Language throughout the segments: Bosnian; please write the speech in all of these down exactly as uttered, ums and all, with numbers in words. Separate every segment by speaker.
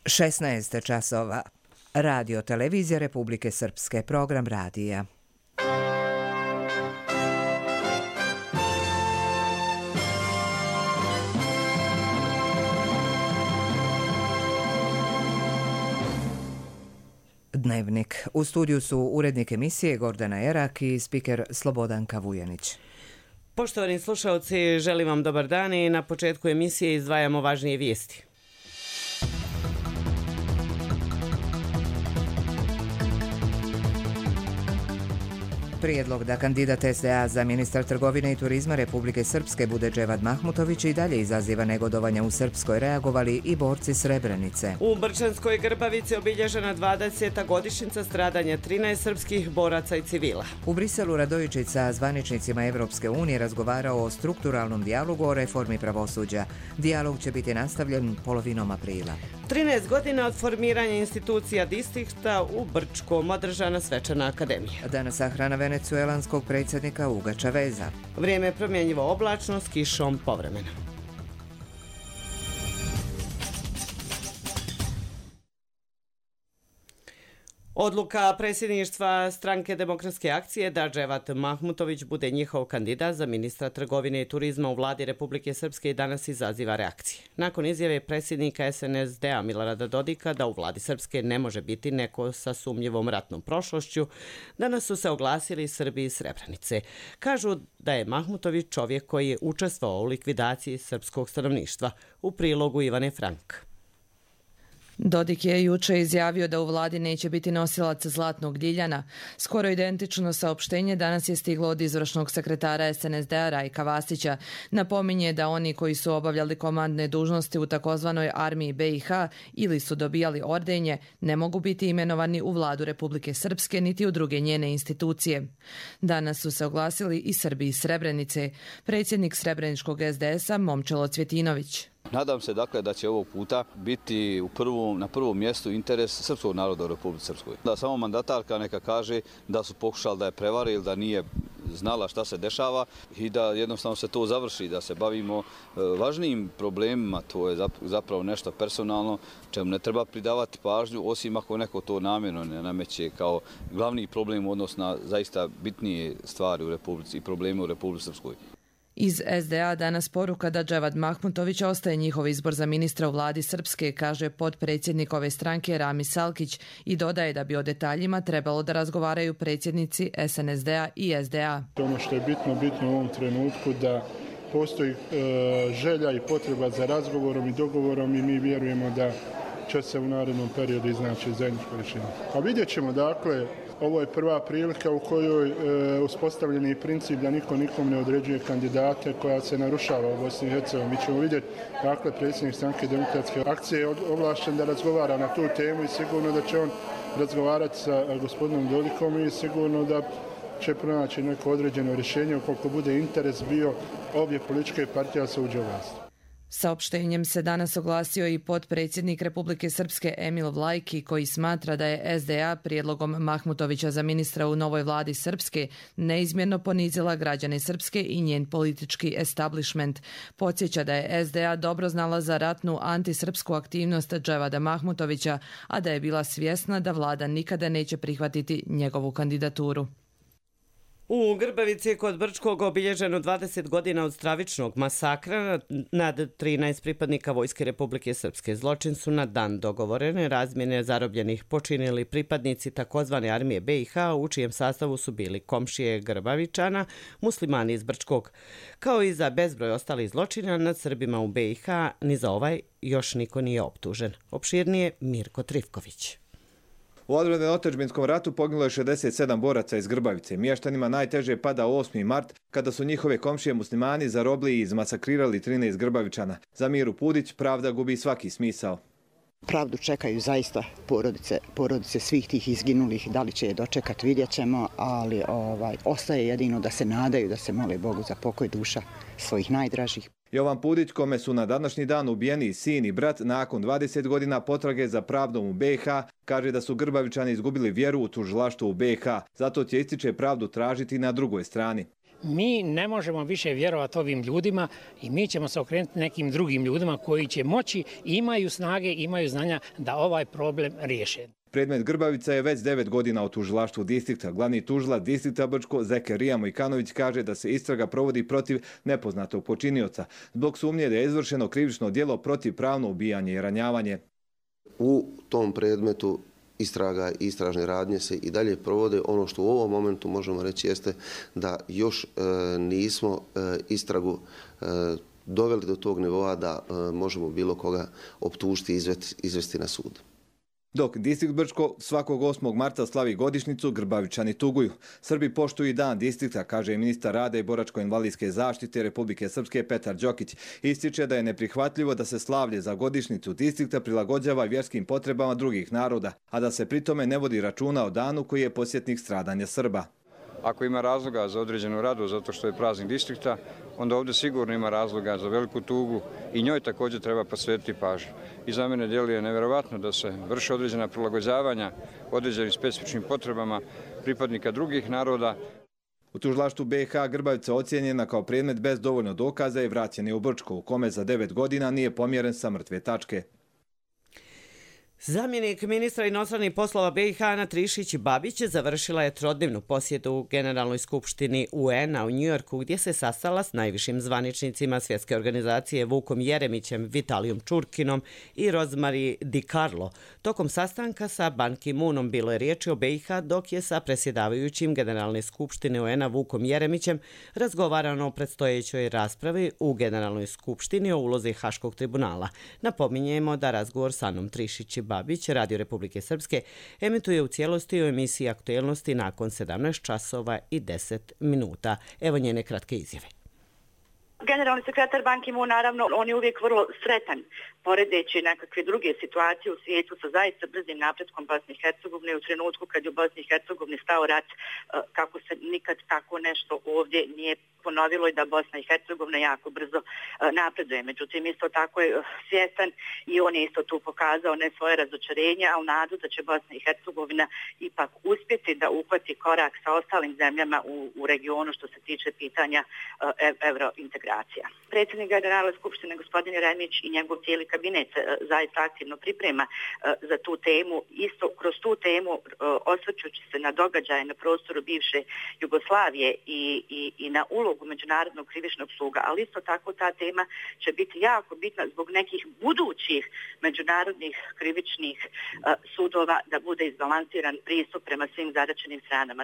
Speaker 1: šesnaest časova. Radio Televizija Republike Srpske, program radija. Dnevnik. U studiju su urednik emisije Gordana Erak i spiker Slobodanka Vujanić.
Speaker 2: Poštovani slušalci, želim vam dobar dan i na početku emisije izdvajamo važnije vijesti.
Speaker 1: Prijedlog da kandidat S D A za ministar trgovine i turizma Republike Srpske bude Dževad Mahmutović i dalje izaziva negodovanja u Srpskoj, reagovali i borci Srebrenice.
Speaker 2: U Brčanskoj Grbavici obilježena dvadeseta godišnjica stradanja trinaest srpskih boraca i civila.
Speaker 1: U Briselu Radojičić sa zvaničnicima Evropske unije razgovarao o strukturalnom dijalogu o reformi pravosuđa. Dijalog će biti nastavljen polovinom aprila.
Speaker 2: trinaest godina od formiranja institucija distrikta u Brčkom održana svečana akademija.
Speaker 1: Danas sahrana venecuelanskog predsjednika Uga Čaveza.
Speaker 2: Vrijeme je promjenjivo oblačno s kišom povremeno. Odluka predsjedništva Stranke demokratske akcije da Dževad Mahmutović bude njihov kandidat za ministra trgovine i turizma u vladi Republike Srpske i danas izaziva reakcije. Nakon izjave predsjednika S N S D-a Milorada Dodika da u vladi Srpske ne može biti neko sa sumnjivom ratnom prošlošću, danas su se oglasili Srbi iz Srebrenice. Kažu da je Mahmutović čovjek koji je učestvovao u likvidaciji srpskog stanovništva. U prilogu Ivane Frank.
Speaker 3: Dodik je juče izjavio da u vladi neće biti nosilac zlatnog diljana. Skoro identično saopštenje danas je stiglo od izvršnog sekretara S N S D-a Rajka Vasića. Napominje da oni koji su obavljali komandne dužnosti u takozvanoj armiji B i H ili su dobijali ordenje, ne mogu biti imenovani u vladu Republike Srpske niti u druge njene institucije. Danas su se oglasili i Srbi iz Srebrenice. Predsjednik Srebreničkog S D S-a Momčilo Cvjetinović.
Speaker 4: Nadam se dakle da će ovog puta biti u prvom, na prvom mjestu interes srpskog naroda u Republici Srpskoj. Da samo mandatarka neka kaže da su pokušali da je prevare ili da nije znala šta se dešava i da jednostavno se to završi, da se bavimo važnijim problemima, to je zapravo nešto personalno, čemu ne treba pridavati pažnju, osim ako neko to namjerno ne nameće kao glavni problem odnos na zaista bitnije stvari u Republici i probleme u Republici Srpskoj.
Speaker 3: Iz S D A danas poruka da Dževad Mahmutović ostaje njihov izbor za ministra u vladi Srpske, kaže potpredsjednik ove stranke Rami Salkić i dodaje da bi o detaljima trebalo da razgovaraju predsjednici S N S D-a i S D A.
Speaker 5: Ono što je bitno, bitno u ovom trenutku da postoji e, želja i potreba za razgovorom i dogovorom i mi vjerujemo da će se u narednom periodu iznaći zajedničko rješenje. A vidjet ćemo, dakle, ovo je prva prilika u kojoj e, uspostavljen je princip da niko nikom ne određuje kandidate koja se narušava u Bosni i Hercegovini. Mi ćemo vidjeti, dakle, predsjednik Stranke demokratske akcije je ovlašten da razgovara na tu temu i sigurno da će on razgovarati sa gospodinom Dodikom i sigurno da će pronaći neko određeno rješenje ukoliko bude interes bio obje političke partije da se uđe u vlast.
Speaker 3: Saopštenjem se danas oglasio i potpredsjednik Republike Srpske Emil Vlajki, koji smatra da je S D A prijedlogom Mahmutovića za ministra u novoj vladi Srpske neizmjerno ponizila građane Srpske i njen politički establishment. Podsjeća da je S D A dobro znala za ratnu antisrpsku aktivnost Dževada Mahmutovića, a da je bila svjesna da vlada nikada neće prihvatiti njegovu kandidaturu.
Speaker 2: U Grbavici je kod Brčkog obilježeno dvadeset godina od stravičnog masakra nad trinaest pripadnika Vojske Republike Srpske. Zločin su na dan dogovorene razmjene zarobljenih počinili pripadnici takozvane armije B i H, u čijem sastavu su bili komšije Grbavičana, muslimani iz Brčkog. Kao i za bezbroj ostalih zločina nad Srbima u B i H, ni za ovaj još niko nije optužen. Opširnije Mirko Trifković.
Speaker 6: U odbrambenom otadžbinskom ratu poginulo je šezdeset sedam boraca iz Grbavice. Mještanima najteže pada osmi mart, kada su njihove komšije muslimani zarobili i izmasakrirali trinaest Grbavičana. Za Miru Pudić pravda gubi svaki smisao.
Speaker 7: Pravdu čekaju zaista porodice, porodice svih tih izginulih. Da li će je dočekati, vidjet ćemo, ali ovaj, ostaje jedino da se nadaju, da se mole Bogu za pokoj duša svojih najdražih.
Speaker 6: Jovan Pudić, kome su na današnji dan ubijeni sin i brat nakon dvadeset godina potrage za pravdom u B i H, kaže da su Grbavičani izgubili vjeru u tužilaštvo u B i H. Zato će ističe pravdu tražiti na drugoj strani.
Speaker 8: Mi ne možemo više vjerovati ovim ljudima i mi ćemo se okrenuti nekim drugim ljudima koji će moći, imaju snage, imaju znanja da ovaj problem riješe.
Speaker 6: Predmet Grbavica je već devet godina u tužilaštvu distrikta. Glavni tužilac distrikta Brčko, Zekerija Mojkanović, kaže da se istraga provodi protiv nepoznatog počinioca, zbog sumnje da je izvršeno krivično djelo protiv pravno ubijanje i ranjavanje.
Speaker 9: U tom predmetu istraga i istražne radnje se i dalje provode. Ono što u ovom momentu možemo reći jeste da još e, nismo e, istragu e, doveli do tog nivoa da e, možemo bilo koga optužiti i izvesti na sud.
Speaker 6: Dok distrikt Brčko svakog osmog marta slavi godišnjicu, Grbavičani tuguju. Srbi poštuju i dan distrikta, kaže ministar rada i boračko-invalidske zaštite Republike Srpske Petar Đokić. Ističe da je neprihvatljivo da se slavlje za godišnjicu distrikta prilagođava vjerskim potrebama drugih naroda, a da se pritome ne vodi računa o danu koji je podsjetnik stradanja Srba.
Speaker 10: Ako ima razloga za određenu radost zato što je praznik distrikta, onda ovdje sigurno ima razloga za veliku tugu i njoj također treba posvetiti pažnju. I za mene djeluje nevjerovatno da se vrše određena prilagođavanja određenim specifičnim potrebama pripadnika drugih naroda.
Speaker 6: U tužilaštvu B i H Grbavica ocijenjena kao predmet bez dovoljno dokaza i vraćen je u Brčko, u kome za devet godina nije pomjeren sa mrtve tačke.
Speaker 2: Zamjenik ministra inostranih poslova B i H Ana Trišić-Babić završila je trodnevnu posjetu u Generalnoj skupštini U N-a u Njujorku, gdje se sastala s najvišim zvaničnicima svjetske organizacije Vukom Jeremićem, Vitalijom Čurkinom i Rozmari Di Carlo. Tokom sastanka sa Ban Ki-moonom bilo je riječi o B i H, dok je sa predsjedavajućim Generalne skupštine U N-a Vukom Jeremićem razgovarano o predstojećoj raspravi u Generalnoj skupštini o ulozi Haškog tribunala. Napominjemo da razgovor sa Anom Trišić Babić, Radio Republike Srpske, emituje u cijelosti u emisiji Aktuelnosti nakon sedamnaest časova i deset minuta. Evo njene kratke izjave.
Speaker 11: Generalni sekretar Ban Ki-moon, naravno, on je uvijek vrlo sretan, poredeći nekakve druge situacije u svijetu sa zaista brzim napretkom Bosne i Hercegovine u trenutku kad je u Bosni i Hercegovini stao rat, kako se nikad tako nešto ovdje nije ponovilo i da Bosna i Hercegovina jako brzo napreduje. Međutim, isto tako je svjestan i on je isto tu pokazao ne svoje razočarenje, ali nadu da će Bosna i Hercegovina ipak uspjeti da uhvati korak sa ostalim zemljama u, u regionu što se tiče pitanja evrointegracija. Predsjednik Generalne skupštine gospodin Jeremić i njegov cijeli kabinet zaista aktivno priprema za tu temu. Isto kroz tu temu osvrćući se na događaje na prostoru bivše Jugoslavije i, i, i na ulogu Međunarodnog krivičnog suda, ali isto tako ta tema će biti jako bitna zbog nekih budućih međunarodnih krivičnih sudova da bude izbalansiran pristup prema svim zadaćenim stranama.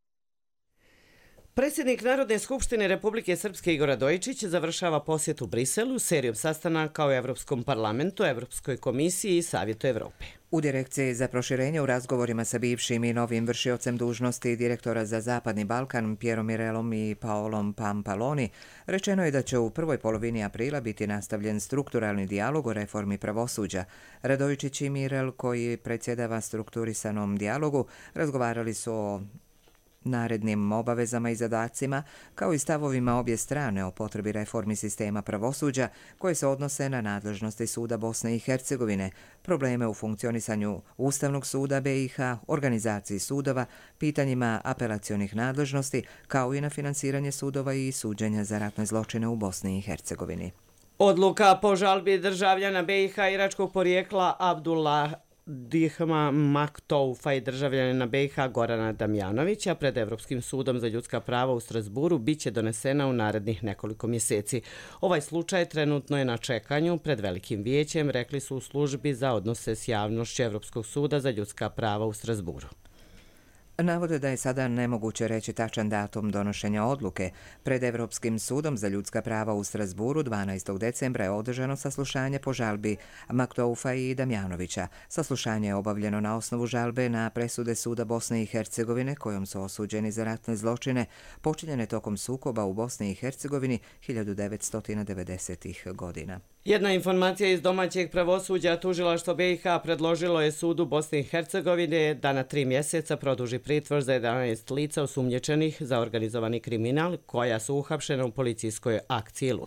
Speaker 2: Predsjednik Narodne skupštine Republike Srpske Igor Radojičić završava posjet u Briselu serijom sastanaka u Evropskom parlamentu, Evropskoj komisiji i Savjetu Evrope.
Speaker 1: U Direkciji za proširenje u razgovorima sa bivšim i novim vršiocem dužnosti direktora za Zapadni Balkan Pierom Mirelom i Paolom Pampaloni rečeno je da će u prvoj polovini aprila biti nastavljen strukturalni dijalog o reformi pravosuđa. Radojičić i Mirel, koji predsjedava strukturisanom dijalogu, razgovarali su o narednim obavezama i zadacima, kao i stavovima obje strane o potrebi reformi sistema pravosuđa koje se odnose na nadležnosti Suda Bosne i Hercegovine, probleme u funkcionisanju Ustavnog suda B i H, organizaciji sudova, pitanjima apelacionih nadležnosti, kao i na finansiranje sudova i suđenja za ratne zločine u Bosni i Hercegovini.
Speaker 2: Odluka po žalbi državljana B i H iračkog porijekla Abdullah Dihma Maktoufa i državljanina B i H Gorana Damjanovića pred Evropskim sudom za ljudska prava u Strasburu biće donesena u narednih nekoliko mjeseci. Ovaj slučaj trenutno je na čekanju pred Velikim vijećem, rekli su u službi za odnose s javnošću Evropskog suda za ljudska prava u Strasburu.
Speaker 1: Navode da je sada nemoguće reći tačan datum donošenja odluke. Pred Evropskim sudom za ljudska prava u Strasburu dvanaestog decembra je održano saslušanje po žalbi Maktoufa i Damjanovića. Saslušanje je obavljeno na osnovu žalbe na presude Suda Bosne i Hercegovine kojom su osuđeni za ratne zločine počinjene tokom sukoba u Bosni i Hercegovini hiljadu devetsto devedesetih godina.
Speaker 2: Jedna informacija iz domaćeg pravosuđa, tužilaštvo B i H predložilo je Sudu Bosne i Hercegovine da na tri mjeseca produži pritvor za jedanaest lica osumnjičenih za organizovani kriminal koja su uhapšena u policijskoj akciji Lutka.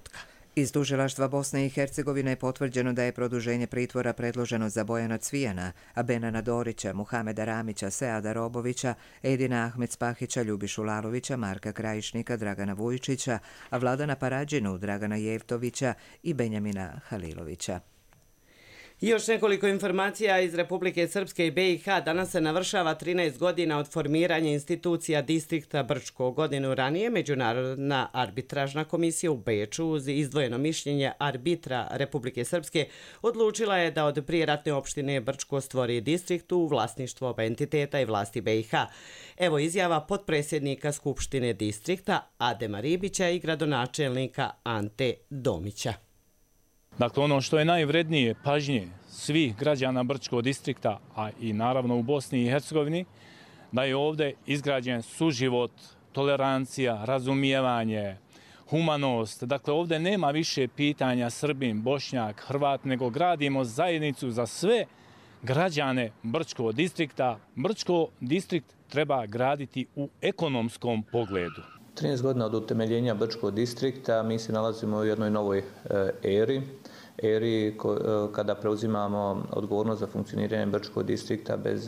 Speaker 1: Iz tužilaštva Bosne i Hercegovine je potvrđeno da je produženje pritvora predloženo za Bojana Cvijana, Benana Dorića, Muhameda Ramića, Seada Robovića, Edina Ahmed Spahića, Ljubišu Lalovića, Marka Krajišnika, Dragana Vujčića, a Vladana Parađinu, Dragana Jevtovića i Benjamina Halilovića.
Speaker 2: Još nekoliko informacija iz Republike Srpske i B i H. Danas se navršava trinaest godina od formiranja institucija distrikta Brčko. Godinu ranije Međunarodna arbitražna komisija u Beču uz izdvojeno mišljenje arbitra Republike Srpske odlučila je da od prijeratne opštine Brčko stvori distrikt u vlasništvu oba entiteta i vlasti B i H. Evo izjava potpredsjednika Skupštine distrikta Adema Ribića i gradonačelnika Ante Domića.
Speaker 12: Dakle, ono što je najvrednije pažnje svih građana Brčkog distrikta, a i naravno u Bosni i Hercegovini, da je ovdje izgrađen suživot, tolerancija, razumijevanje, humanost. Dakle, ovdje nema više pitanja Srbin, Bošnjak, Hrvat, nego gradimo zajednicu za sve građane Brčkog distrikta. Brčko distrikt treba graditi u ekonomskom pogledu.
Speaker 13: trinaest godina od utemeljenja Brčkog distrikta mi se nalazimo u jednoj novoj eri, eri kada preuzimamo odgovornost za funkcioniranje Brčkog distrikta bez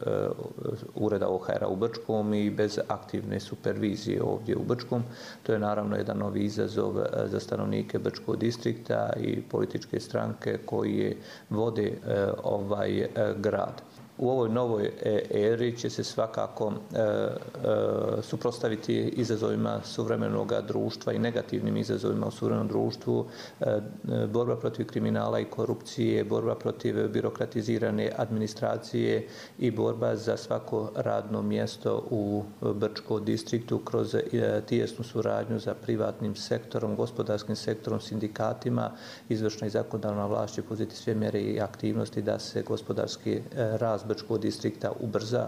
Speaker 13: ureda O H R-a u Brčkom i bez aktivne supervizije ovdje u Brčkom. To je naravno jedan novi izazov za stanovnike Brčkog distrikta i političke stranke koje vode ovaj grad. U ovoj novoj eri će se svakako e, e, suprotstaviti izazovima suvremenog društva i negativnim izazovima u suvremenom društvu, e, borba protiv kriminala i korupcije, borba protiv birokratizirane administracije i borba za svako radno mjesto u Brčkom distriktu kroz e, tijesnu suradnju za privatnim sektorom, gospodarskim sektorom, sindikatima. Izvršna i zakonodavna vlast će poduzeti sve mjere i aktivnosti da se gospodarski e, rast Brčkog distrikta ubrza.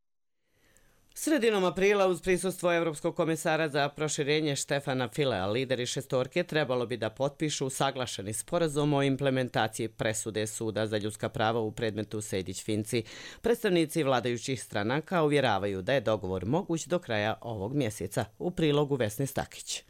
Speaker 2: Sredinom aprila uz prisustvo Evropskog komesara za proširenje Štefana Filea, lideri šestorke trebalo bi da potpišu usaglašeni sporazum o implementaciji presude Suda za ljudska prava u predmetu Sejdić-Finci. Predstavnici vladajućih stranaka uvjeravaju da je dogovor moguć do kraja ovog mjeseca. U prilogu Vesne Stakić.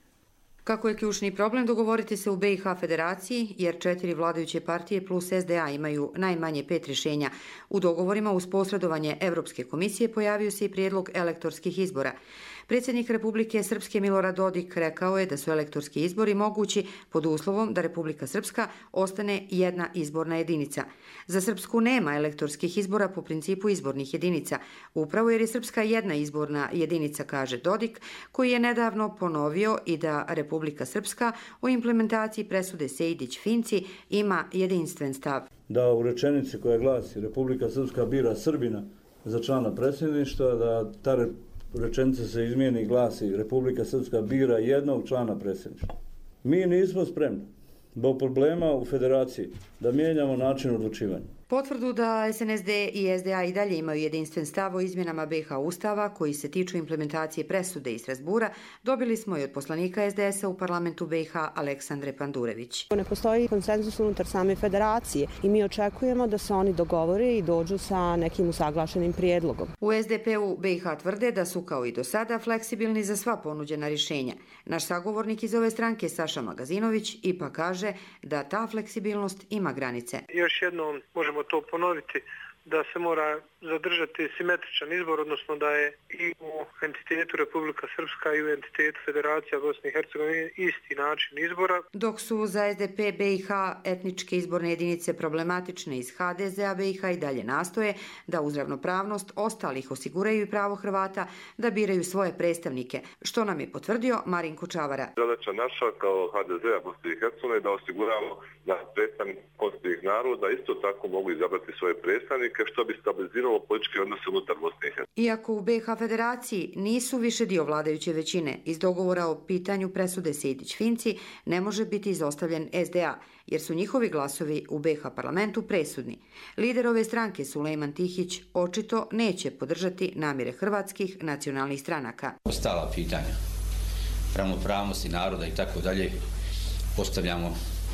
Speaker 14: Kako je ključni problem dogovoriti se u B i H federaciji, jer četiri vladajuće partije plus S D A imaju najmanje pet rješenja. U dogovorima uz posredovanje Evropske komisije pojavio se i prijedlog elektorskih izbora. Predsjednik Republike Srpske Milorad Dodik rekao je da su elektorski izbori mogući pod uslovom da Republika Srpska ostane jedna izborna jedinica. Za Srpsku nema elektorskih izbora po principu izbornih jedinica, upravo jer je Srpska jedna izborna jedinica, kaže Dodik, koji je nedavno ponovio i da Republika Srpska u implementaciji presude Sejdić-Finci ima jedinstven stav.
Speaker 15: Da u rečenici koja glasi Republika Srpska bira Srbina za člana predsjedništva, da ta rečenica se izmijeni i glasi Republika Srpska bira jednog člana predsjedništva. Mi nismo spremni zbog problema u federaciji da mijenjamo način odlučivanja.
Speaker 14: Potvrdu da S N S D i S D A i dalje imaju jedinstven stav o izmjenama B i H Ustava koji se tiču implementacije presude iz Strasbura dobili smo i od poslanika S D S-a u parlamentu B i H Aleksandre Pandurević.
Speaker 16: Ne postoji konsenzus unutar same federacije i mi očekujemo da se oni dogovore i dođu sa nekim usaglašenim prijedlogom.
Speaker 14: U S D P-u B i H tvrde da su kao i do sada fleksibilni za sva ponuđena rješenja. Naš sagovornik iz ove stranke Saša Magazinović ipak kaže da ta fleksibilnost ima granice.
Speaker 17: Još jednom možemo to ponoviti, da se mora zadržati simetričan izbor, odnosno da je i u entitetu Republika Srpska i u entitetu Federacija Bosne i Hercegovine isti način izbora.
Speaker 14: Dok su za S D P B i H etničke izborne jedinice problematične iz H D Z A B i H i dalje nastoje da uz ravnopravnost ostalih osiguraju i pravo Hrvata da biraju svoje predstavnike, što nam je potvrdio Marinko Čavara.
Speaker 18: Zadaća naša kao H D Z A Bosne i Hercegovine da osiguramo da predstavnici konstitutivnih naroda isto tako mogu izabrati svoje predstavnike, što bi stabiliziralo političke odnose unutar Bosne i Hercegovine.
Speaker 14: Iako u B i H federaciji nisu više dio vladajuće većine, iz dogovora o pitanju presude Sejdić-Finci ne može biti izostavljen S D A, jer su njihovi glasovi u B i H parlamentu presudni. Lider ove stranke Sulejman Tihić očito neće podržati namjere hrvatskih nacionalnih stranaka.
Speaker 19: Ostala pitanja ravnopravnosti naroda i tako dalje postavljamo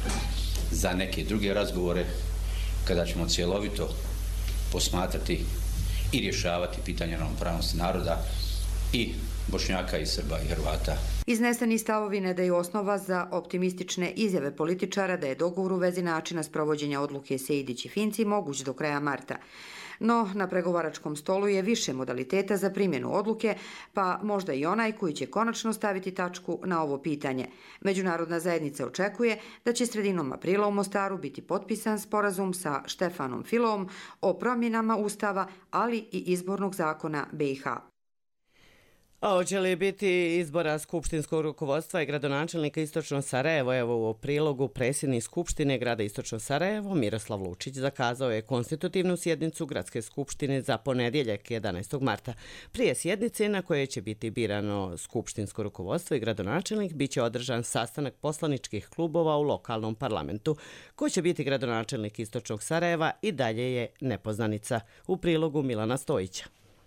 Speaker 19: za neke druge razgovore kada ćemo cjelovito posmatrati i rješavati pitanje ravnopravnosti naroda i Bošnjaka i Srba i Hrvata
Speaker 14: Izneseni stavovi ne daju osnova za optimistične izjave političara da je dogovor u vezi načina sprovođenja odluke Sejdić i Finci moguć do kraja marta. No, na pregovaračkom stolu je više modaliteta za primjenu odluke, pa možda i onaj koji će konačno staviti tačku na ovo pitanje. Međunarodna zajednica očekuje da će sredinom aprila u Mostaru biti potpisan sporazum sa Štefanom Filoom o promjenama Ustava, ali i izbornog zakona B i H.
Speaker 2: A hoće li biti izbora skupštinskog rukovodstva i gradonačelnika Istočno Sarajevo? Evo u prilogu predsjednik Skupštine grada Istočno Sarajevo Miroslav Lučić zakazao je konstitutivnu sjednicu Gradske skupštine za ponedjeljak jedanaestog marta. Prije sjednice na koje će biti birano skupštinsko rukovodstvo i gradonačelnik bit će održan sastanak poslaničkih klubova u lokalnom parlamentu. Ko će biti gradonačelnik Istočnog Sarajeva i dalje je nepoznanica. U prilogu Milana Stojića.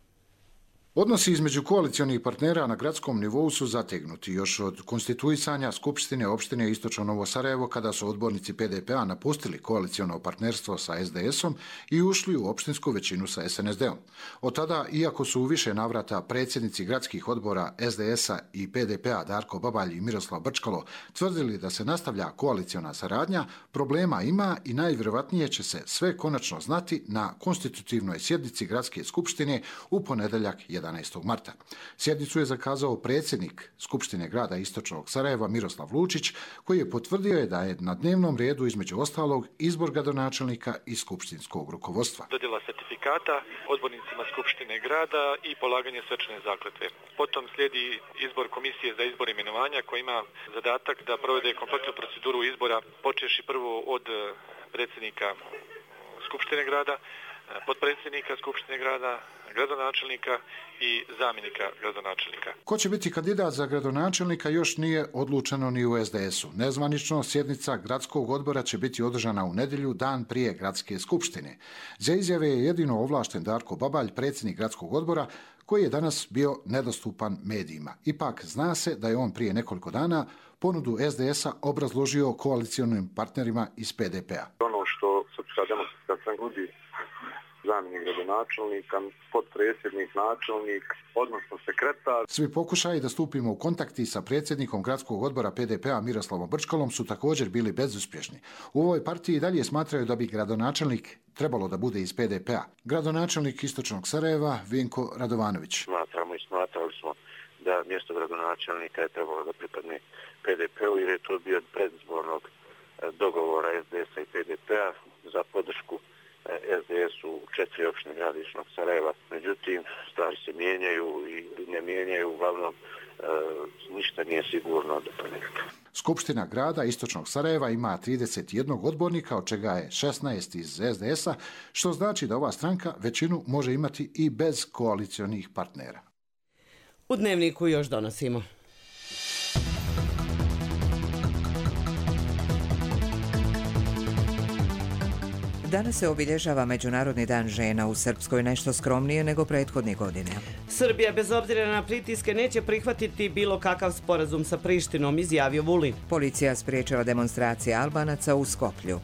Speaker 20: Odnosi između koalicionih partnera na gradskom nivou su zategnuti još od konstituisanja Skupštine opštine Istočno Novo Sarajevo kada su odbornici P D P-a napustili koaliciono partnerstvo sa S D S-om i ušli u opštinsku većinu sa S N S D-om. Od tada, iako su u više navrata predsjednici gradskih odbora S D S-a i P D P-a Darko Babalj i Miroslav Brčkalo tvrdili da se nastavlja koaliciona saradnja, problema ima i najvjerovatnije će se sve konačno znati na konstitutivnoj sjednici Gradske skupštine u ponedeljak jedanaestog marta. Sjednicu je zakazao predsjednik Skupštine grada Istočnog Sarajeva Miroslav Lučić, koji je potvrdio je da je na dnevnom redu između ostalog izbor gradonačelnika i skupštinskog rukovodstva.
Speaker 21: Dodjela certifikata odbornicima Skupštine grada i polaganje svečane zakletve. Potom slijedi izbor komisije za izbor imenovanja koja ima zadatak da provede kompletnu proceduru izbora, počeši prvo od predsjednika Skupštine grada, potpredsjednika Skupštine grada, gradonačelnika i zamjenika gradonačelnika.
Speaker 20: Ko će biti kandidat za gradonačelnika još nije odlučeno ni u S D S-u. Nezvanično sjednica gradskog odbora će biti održana u nedjelju, dan prije gradske skupštine. Za izjave je jedino ovlašten Darko Babalj, predsjednik gradskog odbora, koji je danas bio nedostupan medijima. Ipak zna se da je on prije nekoliko dana ponudu S D S-a obrazložio koalicionim partnerima iz P D P-a.
Speaker 22: Ono što Srpska demokratska stranka nudi, zamjenik gradonačelnika, potpredsjednik, načelnik, odnosno sekretar.
Speaker 20: Svi pokušaji da stupimo u kontakti sa predsjednikom gradskog odbora P D P-a Miroslavom Brčkalom su također bili bezuspješni. U ovoj partiji dalje smatraju da bi gradonačelnik trebalo da bude iz P D P-a. Gradonačelnik Istočnog Sarajeva Vinko Radovanović.
Speaker 22: Smatramo i smatrali smo da mjesto gradonačelnika je trebalo da pripadne P D P-u jer je to bio predizbornog dogovora S D S-a i P D P-a za podršku S D S u četiri opštine grada Istočnog Sarajeva. Međutim, stvari se mijenjaju i ne mijenjaju, uglavnom e, ništa nije sigurno do ponedjeljka.
Speaker 20: Skupština grada Istočnog Sarajeva ima trideset jedan odbornika, od čega je šesnaest iz S D S-a, što znači da ova stranka većinu može imati i bez koalicionih partnera.
Speaker 2: U Dnevniku još donosimo.
Speaker 1: Danas se obilježava Međunarodni dan žena u Srpskoj, nešto skromnije nego prethodnih godine.
Speaker 2: Srbija bez obzira na pritiske neće prihvatiti bilo kakav sporazum sa Prištinom, izjavio Vulin.
Speaker 1: Policija spriječila demonstracije Albanaca u Skoplju.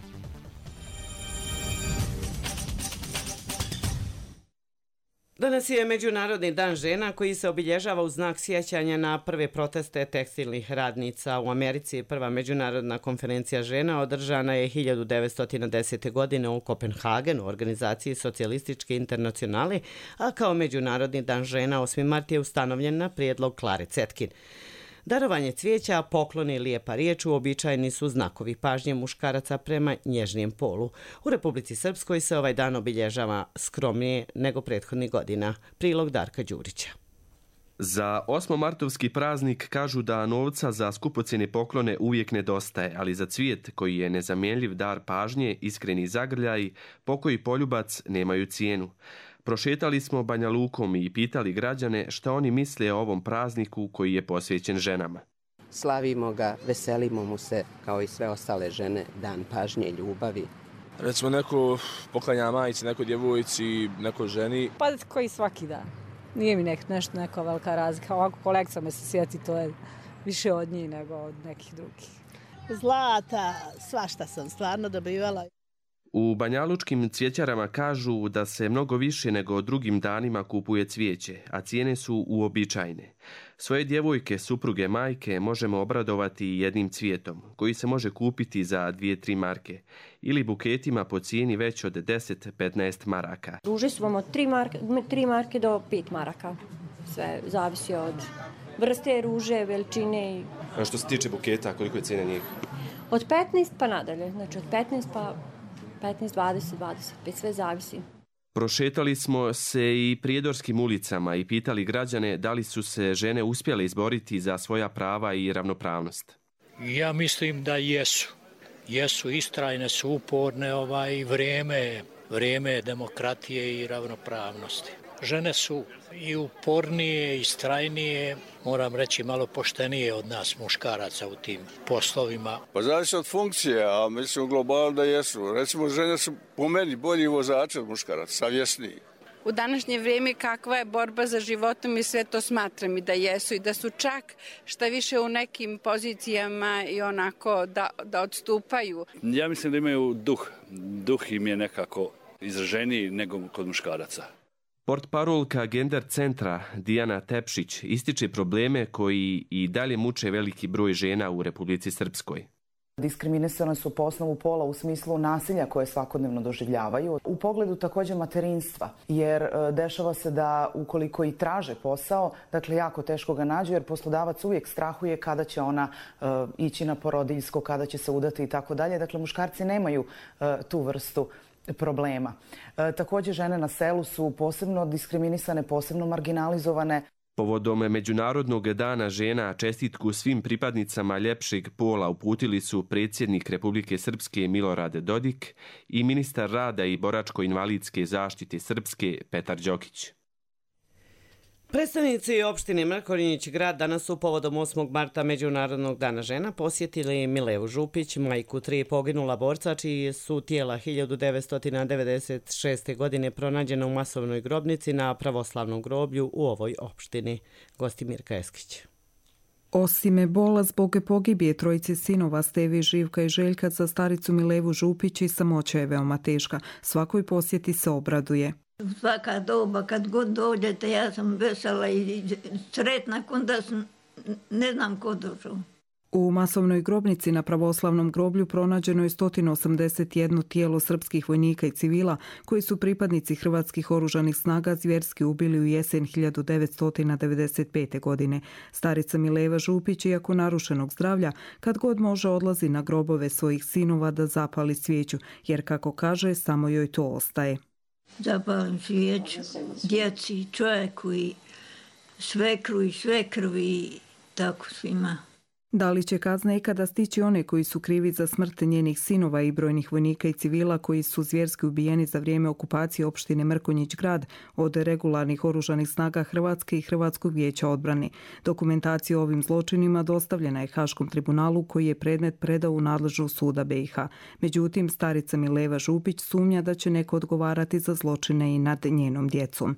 Speaker 2: Danas je Međunarodni dan žena koji se obilježava u znak sjećanja na prve proteste tekstilnih radnica u Americi. Prva međunarodna konferencija žena održana je hiljadu devetsto desete. godine u Kopenhagenu u organizaciji Socijalističke internacionale, a kao Međunarodni dan žena osmi mart je ustanovljen na prijedlog Klare Cetkin. Darovanje cvijeća, pokloni i lijepa riječ uobičajeni su znakovi pažnje muškaraca prema nježnijem polu. U Republici Srpskoj se ovaj dan obilježava skromnije nego prethodnih godina. Prilog Darka Đurića.
Speaker 23: Za osmomartovski praznik kažu da novca za skupocjene poklone uvijek nedostaje, ali za cvijet koji je nezamjenljiv dar pažnje, iskreni zagrljaj, pokoj poljubac nemaju cijenu. Prošetali smo Banja Lukom i pitali građane šta oni misle o ovom prazniku koji je posvećen ženama.
Speaker 24: Slavimo ga, veselimo mu se kao i sve ostale žene, dan pažnje, ljubavi.
Speaker 25: Recimo neko poklanja majici, neko djevojci, neko ženi.
Speaker 26: Pa koji svaki dan. Nije mi nek, nešto neka velika razlika. Ovako kolekcija me se sjeti, to je više od njih nego od nekih drugih.
Speaker 27: Zlata, svašta sam stvarno dobivala.
Speaker 23: U banjalučkim cvjećarama kažu da se mnogo više nego drugim danima kupuje cvijeće, a cijene su uobičajene. Svoje djevojke, supruge, majke možemo obradovati jednim cvijetom, koji se može kupiti za dvije tri marke, ili buketima po cijeni već od deset do petnaest maraka.
Speaker 3: Ruže su vam od tri marke do pet maraka. Sve zavisi od vrste ruže, veličine.
Speaker 23: A što se tiče buketa, koliko je cijena njih?
Speaker 3: Od petnaest pa nadalje, znači od petnaest pa petnaest, dvadeset, dvadeset pet, sve zavisi.
Speaker 23: Prošetali smo se i prijedorskim ulicama i pitali građane da li su se žene uspjele izboriti za svoja prava i ravnopravnost.
Speaker 4: Ja mislim da jesu. Jesu, istrajne su, uporne, ovaj, vrijeme, vrijeme demokratije i ravnopravnosti. Žene su i upornije, istrajnije, moram reći malo poštenije od nas muškaraca u tim poslovima.
Speaker 5: Pa zavisi od funkcije, a mislim globalno da jesu. Recimo, žene su po meni bolji vozači od muškaraca, savjesniji.
Speaker 7: U današnje vrijeme kakva je borba za životom i sve to smatram i da jesu i da su čak šta više u nekim pozicijama i onako da, da odstupaju.
Speaker 8: Ja mislim da imaju duh. Duh im je nekako izraženiji nego kod muškaraca.
Speaker 23: Portparolka Gender centra Dijana Tepšić ističe probleme koji i dalje muče veliki broj žena u Republici Srpskoj.
Speaker 9: Diskriminisane su po osnovu pola u smislu nasilja koje svakodnevno doživljavaju. U pogledu također materinstva, jer dešava se da ukoliko i traže posao, dakle jako teško ga nađu, jer poslodavac uvijek strahuje kada će ona uh, ići na porodiljsko, kada će se udati i tako dalje. Dakle, muškarci nemaju uh, tu vrstu problema. E, također žene na selu su posebno diskriminisane, posebno marginalizovane.
Speaker 23: Povodom Međunarodnog dana žena čestitku svim pripadnicama ljepšeg pola uputili su predsjednik Republike Srpske Milorad Dodik i ministar rada i boračko-invalidske zaštite Srpske Petar Đokić.
Speaker 2: Predstavnici opštine Mrkonjić grad danas su povodom osmog marta Međunarodnog dana žena posjetili Milevu Župić, majku tri poginula borca, čiji su tijela hiljadu devetsto devedeset šeste. godine pronađena u masovnoj grobnici na pravoslavnom groblju u ovoj opštini. Gosti Mirka Eskić.
Speaker 27: Osim bola zbog pogibije trojice sinova Stevi, Živka i Željka, za staricu Milevu Župić i samoća je veoma teška. Svakoj posjeti se obraduje.
Speaker 28: Svaka doba, kad god dođete, ja sam vesela i sretna, onda sam, ne znam ko došao.
Speaker 27: U masovnoj grobnici na pravoslavnom groblju pronađeno je sto osamdeset jedno tijelo srpskih vojnika i civila koji su pripadnici hrvatskih oružanih snaga zvjerski ubili u jesen hiljadu devetsto devedeset pete. godine. Starica Mileva Župić, iako narušenog zdravlja, kad god može odlazi na grobove svojih sinova da zapali svijeću, jer kako kaže, samo joj to ostaje.
Speaker 28: Zapalim svijeću djeci, čovjeku i svekru i svekrvi, tako svima.
Speaker 27: Da li će kazna ikada stići one koji su krivi za smrt njenih sinova i brojnih vojnika i civila koji su zvjerski ubijeni za vrijeme okupacije opštine Mrkonjić grad od regularnih oružanih snaga Hrvatske i Hrvatskog vijeća odbrane? Dokumentacija o ovim zločinima dostavljena je Haškom tribunalu koji je predmet predao u nadležnost suda B i H. Međutim, starica Mileva Župić sumnja da će neko odgovarati za zločine i nad njenom djecom.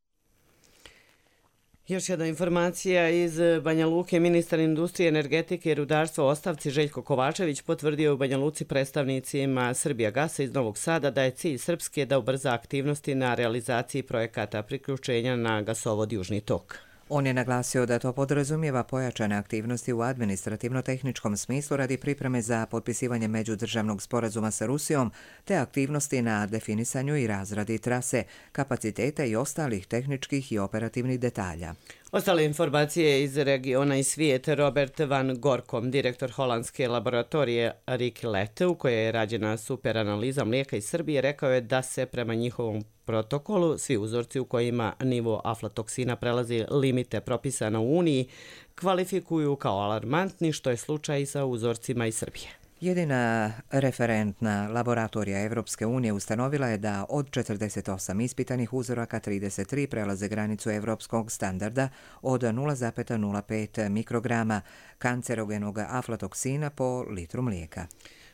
Speaker 2: Još jedna informacija iz Banja Luke. Ministar industrije, energetike i rudarstva Ostavci Željko Kovačević potvrdio u Banja Luci predstavnicima Srbijagasa iz Novog Sada da je cilj Srpske da ubrza aktivnosti na realizaciji projekata priključenja na gasovod Južni tok.
Speaker 1: On je naglasio da to podrazumijeva pojačane aktivnosti u administrativno-tehničkom smislu radi pripreme za potpisivanje međudržavnog sporazuma sa Rusijom, te aktivnosti na definisanju i razradi trase, kapaciteta i ostalih tehničkih i operativnih detalja.
Speaker 2: Ostale informacije iz regiona i svijeta. Robert Van Gorkom, direktor holandske laboratorije Rick Lette, u kojoj je rađena superanaliza mlijeka iz Srbije, rekao je da se prema njihovom protokolu svi uzorci u kojima nivo aflatoksina prelazi limite propisana u Uniji kvalifikuju kao alarmantni, što je slučaj i sa uzorcima iz Srbije.
Speaker 1: Jedina referentna laboratorija Evropske unije ustanovila je da od četrdeset osam ispitanih uzoraka trideset tri prelaze granicu evropskog standarda od nula zarez nula pet mikrograma kancerogenog aflatoksina po litru mlijeka.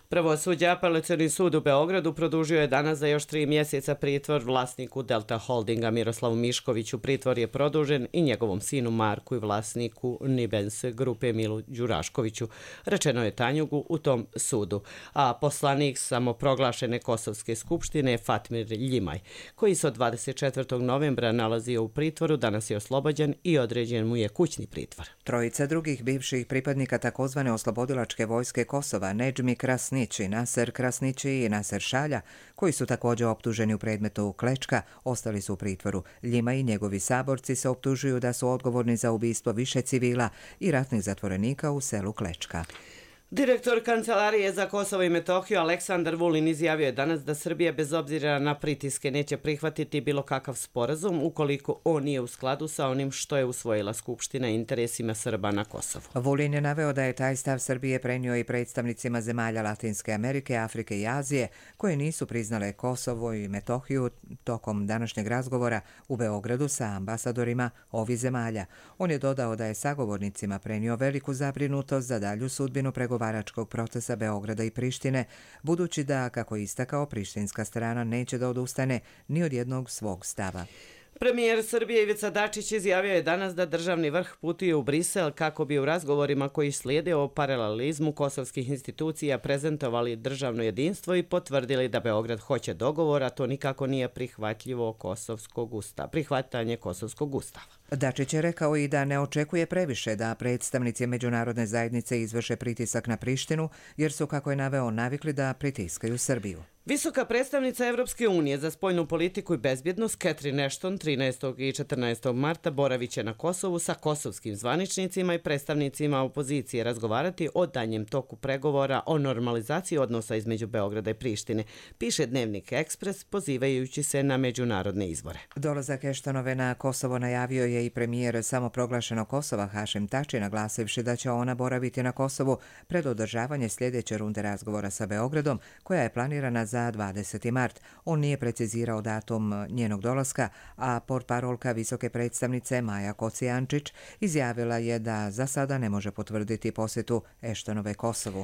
Speaker 2: Pravosuđe Apelacioni sud u Beogradu produžio je danas za još tri mjeseca pritvor vlasniku Delta Holdinga Miroslavu Miškoviću. Pritvor je produžen i njegovom sinu Marku i vlasniku Nibens grupe Milu Đuraškoviću, rečeno je Tanjugu u tom sudu. A poslanik samoproglašene Kosovske skupštine Fatmir Ljimaj, koji se od dvadeset četvrtog novembra nalazio u pritvoru, danas je oslobođen i određen mu je kućni pritvor.
Speaker 1: Trojica drugih bivših pripadnika takozvane oslobodilačke vojske Kosova, Nedžmi Krasnići, Naser Krasnići i Naser Šalja, koji su također optuženi u predmetu Klečka, ostali su u pritvoru. Ljima i njegovi saborci se optužuju da su odgovorni za ubistvo više civila i ratnih zatvorenika u selu Klečka.
Speaker 2: Direktor Kancelarije za Kosovo i Metohiju Aleksandar Vulin izjavio je danas da Srbija bez obzira na pritiske neće prihvatiti bilo kakav sporazum ukoliko on nije u skladu sa onim što je usvojila Skupština interesima Srba na Kosovu.
Speaker 1: Vulin je naveo da je taj stav Srbije prenio i predstavnicima zemalja Latinske Amerike, Afrike i Azije, koje nisu priznale Kosovo i Metohiju tokom današnjeg razgovora u Beogradu sa ambasadorima ovih zemalja. On je dodao da je sagovornicima prenio veliku zabrinutost za dalju sudbinu pregovora pregovaračkog procesa Beograda i Prištine, budući da, kako je istakao, prištinska strana neće da odustane ni od jednog svog stava.
Speaker 2: Premijer Srbije Ivica Dačić izjavio je danas da državni vrh putuje u Brisel kako bi u razgovorima koji slijede o paralelizmu kosovskih institucija prezentovali državno jedinstvo i potvrdili da Beograd hoće dogovor, a to nikako nije prihvatljivo kosovskog ustava, prihvatanje kosovskog ustava.
Speaker 1: Dačić je rekao i da ne očekuje previše da predstavnici međunarodne zajednice izvrše pritisak na Prištinu, jer su, kako je naveo, navikli da pritiskaju Srbiju.
Speaker 2: Visoka predstavnica Evropske unije za spoljnu politiku i bezbjednost Catherine Ashton trinaestog i četrnaestog marta boravit će na Kosovu sa kosovskim zvaničnicima i predstavnicima opozicije razgovarati o danjem toku pregovora o normalizaciji odnosa između Beograda i Prištine, piše Dnevnik Ekspres pozivajući se na međunarodne izvore.
Speaker 1: Dolazak Ashtonove na Kosovo najavio je i premijer samoproglašenog Kosova Hašim Tači, naglasivši da će ona boraviti na Kosovu pred održavanje sljedeće runde razgovora sa Beogradom, koja je planirana za dvadeseti mart. On nije precizirao datum njenog dolaska, a portparolka visoke predstavnice Maja Kocijančić izjavila je da za sada ne može potvrditi posjetu Ashtonove Kosovu.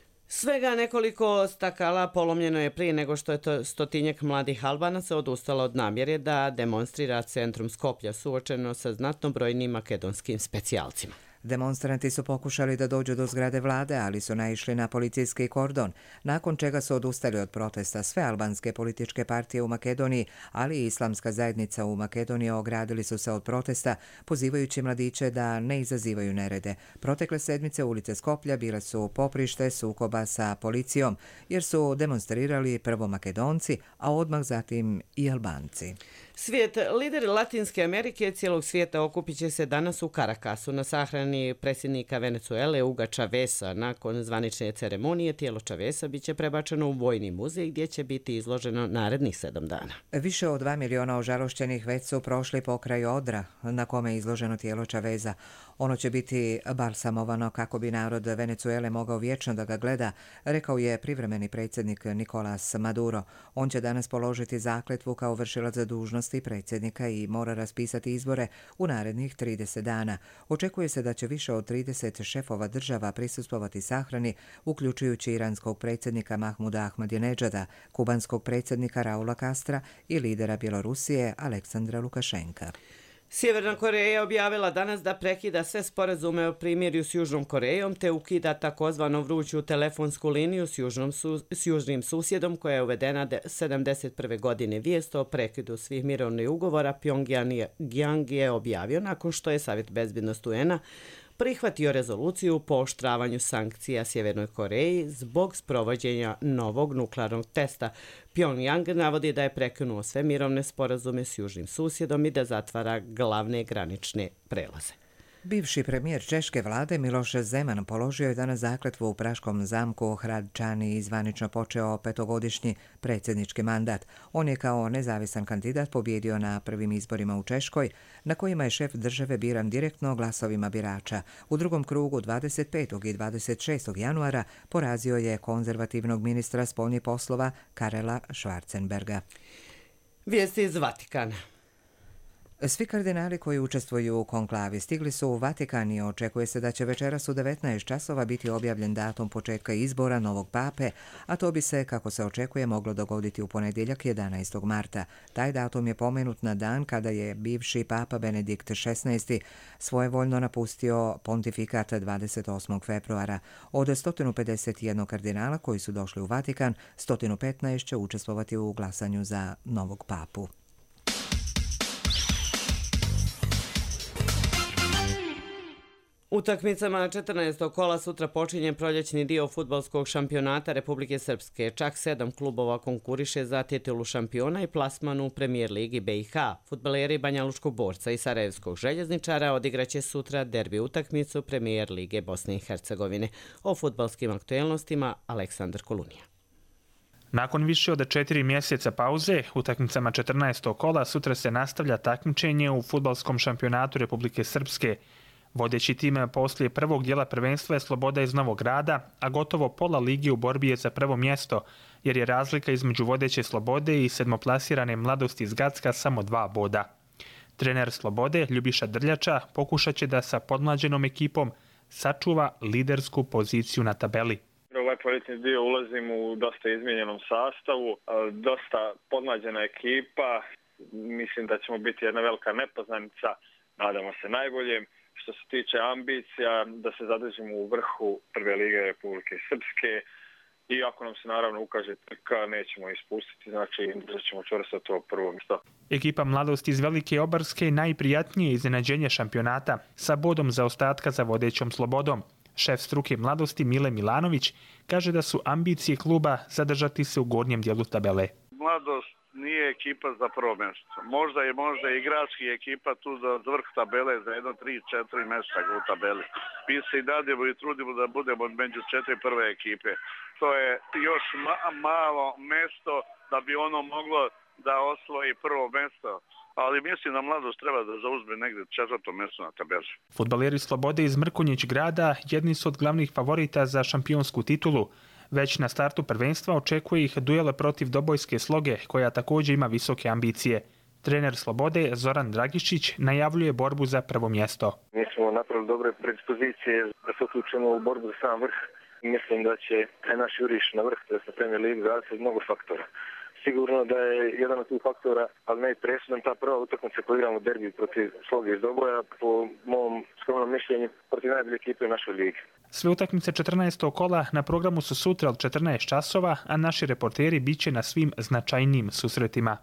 Speaker 2: Svega nekoliko stakala polomljeno je prije nego što je to stotinjak mladih Albanaca odustalo od namjere da demonstrira centrum Skoplja suočeno sa znatno brojnim makedonskim specijalcima.
Speaker 1: Demonstranti su pokušali da dođu do zgrade vlade, ali su naišli na policijski kordon, nakon čega su odustali od protesta. Sve albanske političke partije u Makedoniji, ali i islamska zajednica u Makedoniji ogradili su se od protesta, pozivajući mladiće da ne izazivaju nerede. Protekle sedmice ulice Skoplja bile su poprište sukoba sa policijom, jer su demonstrirali prvo Makedonci, a odmah zatim i Albanci.
Speaker 2: Svijet, lideri Latinske Amerike cijelog svijeta okupit će se danas u Karakasu na sahrani predsjednika Venezuele Huga Chaveza. Nakon zvanične ceremonije tijelo Chaveza bit će prebačeno u Vojni muzej gdje će biti izloženo narednih sedam dana.
Speaker 1: Više od dva miliona ožalošćenih već su prošli pokraj odra na kome je izloženo tijelo Chaveza. Ono će biti balsamovano kako bi narod Venezuele mogao vječno da ga gleda, rekao je privremeni predsjednik Nicolas Maduro. On će danas položiti zakletvu kao vršilac dužnosti predsjednika i mora raspisati izbore u narednih trideset dana. Očekuje se da će više od trideset šefova država prisustvovati sahrani, uključujući iranskog predsjednika Mahmuda Ahmadinejada, kubanskog predsjednika Raula Castra i lidera Bjelorusije Aleksandra Lukašenka.
Speaker 2: Sjeverna Koreja je objavila danas da prekida sve sporazume o primirju s Južnom Korejom te ukida takozvanu vruću telefonsku liniju s, južnom su, s južnim susjedom koja je uvedena sedamdeset prve godine. Vijest o prekidu svih mirovnih ugovora Pjongjang je objavio nakon što je Savjet bezbjednosti U N-a prihvatio rezoluciju o pooštravanju sankcija Sjevernoj Koreji zbog sprovođenja novog nuklearnog testa. Pyongyang navodi da je prekinuo sve mirovne sporazume s južnim susjedom i da zatvara glavne granične prelaze.
Speaker 1: Bivši premijer češke vlade Miloš Zeman položio je danas zakletvu u praškom zamku Hradčani i zvanično počeo petogodišnji predsjednički mandat. On je kao nezavisan kandidat pobjedio na prvim izborima u Češkoj, na kojima je šef države biran direktno glasovima birača. U drugom krugu dvadeset petog i dvadeset šestog januara porazio je konzervativnog ministra spoljnih poslova Karela Schwarzenberga.
Speaker 2: Vijesti iz Vatikana.
Speaker 1: Svi kardinali koji učestvuju u konklavi stigli su u Vatikan i očekuje se da će večeras u devetnaest časova biti objavljen datum početka izbora novog pape, a to bi se, kako se očekuje, moglo dogoditi u ponedjeljak jedanaestog marta. Taj datum je pomenut na dan kada je bivši papa Benedikt šesnaesti svojevoljno napustio pontifikat dvadeset osmog februara. Od sto pedeset jedan kardinala koji su došli u Vatikan, sto petnaest će učestvovati u glasanju za novog papu.
Speaker 2: Utakmicama četrnaestog kola sutra počinje proljećni dio fudbalskog šampionata Republike Srpske. Čak sedam klubova konkuriše za titulu šampiona i plasman u Premijer ligi B i H. Fudbaleri Banjalučkog Borca i Sarajevskog Željezničara odigraće sutra derbi utakmicu Premijer lige Bosne i Hercegovine. O fudbalskim aktuelnostima Aleksandar Kolunija.
Speaker 6: Nakon više od četiri mjeseca pauze, utakmicama četrnaestog kola sutra se nastavlja takmičenje u fudbalskom šampionatu Republike Srpske. Vodeći tim poslije prvog dijela prvenstva je Sloboda iz Novog Grada, a gotovo pola ligi u borbi je za prvo mjesto, jer je razlika između vodeće Slobode i sedmoplasirane Mladosti iz Gacka samo dva boda. Trener Slobode, Ljubiša Drljača, pokušat će da sa podmlađenom ekipom sačuva lidersku poziciju na tabeli.
Speaker 10: U ovaj proljetni dio ulazim u dosta izmijenjenom sastavu, dosta podmlađena ekipa, mislim da ćemo biti jedna velika nepoznanica, nadamo se najboljem. Što se tiče ambicija, da se zadržimo u vrhu prve lige Republike Srpske i ako nam se naravno ukaže trka, nećemo ispustiti, znači da ćemo čvrsto to prvo mjesto.
Speaker 6: Ekipa Mladosti iz Velike Obarske je najprijatnije iznenađenje šampionata sa bodom zaostatka za vodećom Slobodom. Šef struke Mladosti Mile Milanović kaže da su ambicije kluba zadržati se u gornjem dijelu tabele.
Speaker 11: Mladost nije ekipa za prvo mjesto. Možda je možda igrački ekipa tu za vrh tabele za jedno, tri, četiri mjesta u tabeli. Mi se i dadimo i trudimo da budemo među četiri prve ekipe. To je još ma malo mjesto da bi ono moglo da osvoji prvo mjesto. Ali mislim da Mladost treba da zauzme negdje četvrto mjesto na tabeli.
Speaker 6: Fudbaleri Slobode iz Mrkonjić Grada jedni su od glavnih favorita za šampionsku titulu. Već na startu prvenstva očekuje ih duele protiv Dobojske Sloge, koja također ima visoke ambicije. Trener Slobode Zoran Dragišić najavljuje borbu za prvo mjesto.
Speaker 12: Mi smo napravili dobre predispozicije da se uključimo u borbu za sam vrh. Mislim da će taj naš juriš na vrh, da se Premier Ligi zavisi od mnogo faktora. Sigurno da je jedan od tih faktora, ali najpresudan ta prva utakmica koju igramo derbi protiv Sloge iz Doboja, po mom skromnom mišljenju, protiv najbolje ekipe u našoj ligi.
Speaker 6: Sve utakmice četrnaestog kola na programu su sutra od četrnaest časova, a naši reporteri biće na svim značajnijim susretima.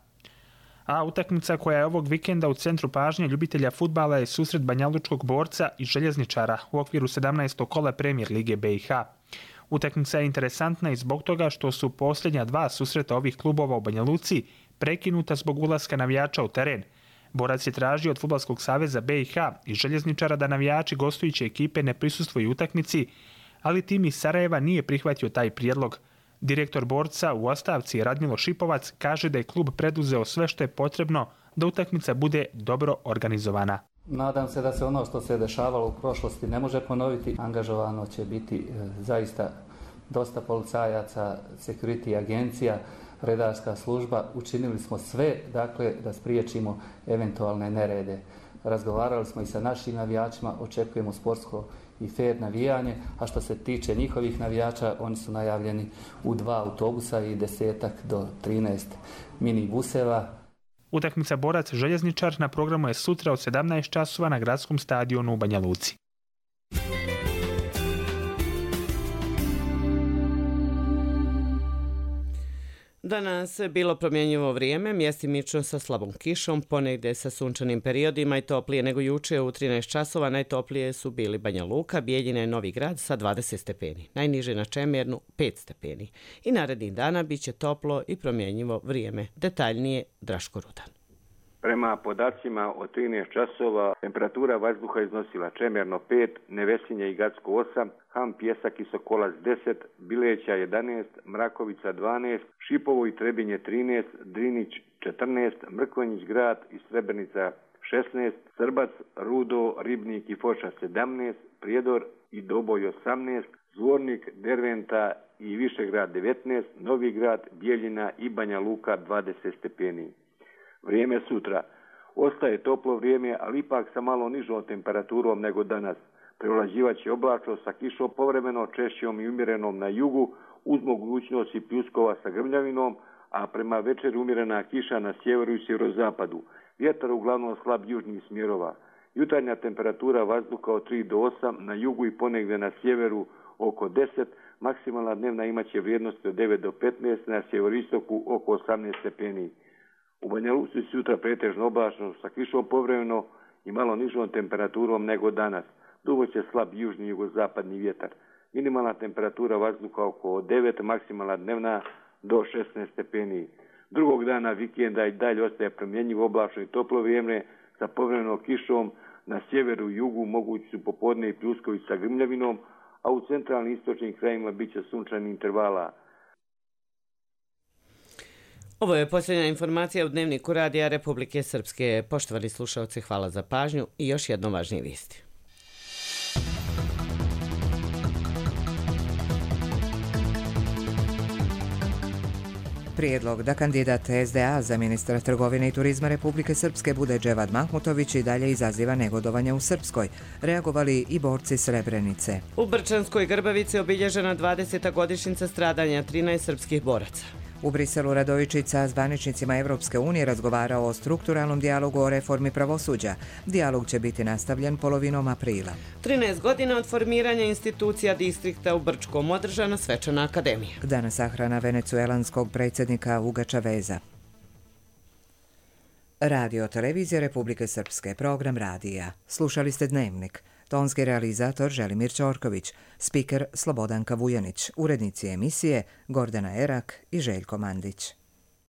Speaker 6: A utakmica koja je ovog vikenda u centru pažnje ljubitelja fudbala je susret Banjalučkog Borca i Željezničara u okviru sedamnaestog kola Premijer lige B i H. Utakmica je interesantna i zbog toga što su posljednja dva susreta ovih klubova u Banja Luci prekinuta zbog ulaska navijača u teren. Borac je tražio od Fudbalskog saveza B i H i Željezničara da navijači gostujuće ekipe ne prisustvuju utakmici, ali tim iz Sarajeva nije prihvatio taj prijedlog. Direktor Borca u ostavci Radmilo Šipovac kaže da je klub preduzeo sve što je potrebno da utakmica bude dobro organizovana.
Speaker 13: Nadam se da se ono što se dešavalo u prošlosti ne može ponoviti. Angažovano će biti e, zaista dosta policajaca, security agencija, redarska služba. Učinili smo sve, dakle, da spriječimo eventualne nerede. Razgovarali smo i sa našim navijačima, očekujemo sportsko i fair navijanje, a što se tiče njihovih navijača, oni su najavljeni u dva autobusa i desetak do trinaest mini buseva.
Speaker 6: Utakmica Borac Željezničar na programu je sutra od sedamnaest časova na gradskom stadionu u Banja Luci.
Speaker 2: Danas je bilo promjenjivo vrijeme, mjestimično sa slabom kišom, ponegdje sa sunčanim periodima i toplije nego juče u trinaest časova. Najtoplije su bili Banja Luka, Bijeljina i Novi Grad sa dvadeset stepeni, najniže na Čemernu pet stepeni. I narednih dana bit će toplo i promjenjivo vrijeme. Detaljnije Draško Rudan.
Speaker 15: Prema podacima od trinaest časova temperatura vazduha iznosila Čemerno pet, Nevesinje i Gacko osam, Ham, Pjesak i Sokolac deset, Bileća jedanaest, Mrakovica dvanaest, Šipovo i Trebinje trinaest, Drinić četrnaest, Mrkonjić Grad i Srebrenica šesnaest, Srbac, Rudo, Ribnik i Foča sedamnaest, Prijedor i Doboj osamnaest, Zvornik, Derventa i Višegrad devetnaest, Novi Grad, Bijeljina i Banja Luka dvadeset stepeni. Vrijeme sutra. Ostaje toplo vrijeme, ali ipak sa malo nižom temperaturom nego danas. Prevlađivaće oblačno sa kišom povremeno češćom i umjerenom na jugu, uz mogućnosti pljuskova sa grmljavinom, a prema večeri umjerena kiša na sjeveru i sjeverozapadu. Vjetar uglavnom slab južnih smjerova. Jutarnja temperatura vazduha od tri do osam, na jugu i ponegdje na sjeveru oko deset, maksimalna dnevna imaće vrijednosti od devet do petnaest, na sjeveristoku oko osamnaest stepeni. U Banja Luci sutra pretežno oblačno sa kišom povremeno i malo nižom temperaturom nego danas. Dugo će slab južni i jugozapadni vjetar. Minimalna temperatura vazduha oko devet, maksimalna dnevna do šesnaest stepeni. Drugog dana vikenda i dalje ostaje promjenjivo oblačno i toplo vrijeme sa povremenom kišom. Na sjeveru i jugu mogući su popodne i pljuskovi sa grmljavinom, a u centralnim istočnim krajima bit će sunčanih intervala.
Speaker 2: Ovo je posljednja informacija u Dnevniku Radija Republike Srpske. Poštovani slušalci, hvala za pažnju i još jednom važnije vijesti.
Speaker 1: Prijedlog da kandidat S D A za ministra trgovine i turizma Republike Srpske bude Dževad Mahmutović i dalje izaziva negodovanje u Srpskoj. Reagovali i borci Srebrenice.
Speaker 2: U Brčanskoj Grbavici obilježena dvadeseta godišnjica stradanja trinaest srpskih boraca.
Speaker 1: U Briselu Radojičica s zvaničnicima Evropske unije razgovarao o strukturalnom dijalogu o reformi pravosuđa. Dijalog će biti nastavljen polovinom aprila.
Speaker 2: trinaest godina od formiranja institucija distrikta u Brčkom, održana svečana akademija.
Speaker 1: Danas sahrana venecuelanskog predsjednika Huga Chaveza. Radio Televizija Republike Srpske, program radija. Slušali ste Dnevnik. Tonski realizator Želimir Ćorković, spiker Slobodanka Vujanić, urednici emisije Gordana Erak i Željko Mandić.